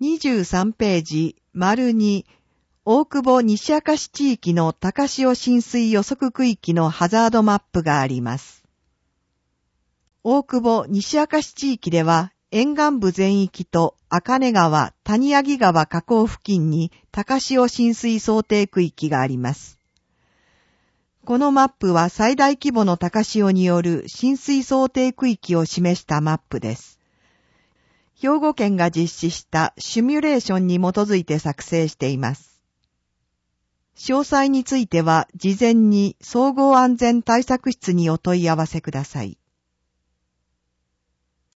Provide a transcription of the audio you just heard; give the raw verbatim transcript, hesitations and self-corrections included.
にじゅうさんページ、丸に、大久保西明石地域の高潮浸水予測区域のハザードマップがあります。大久保西明石地域では、沿岸部全域と赤根川、谷柳川河口付近に高潮浸水想定区域があります。このマップは最大規模の高潮による浸水想定区域を示したマップです。兵庫県が実施したシミュレーションに基づいて作成しています。詳細については事前に総合安全対策室にお問い合わせください。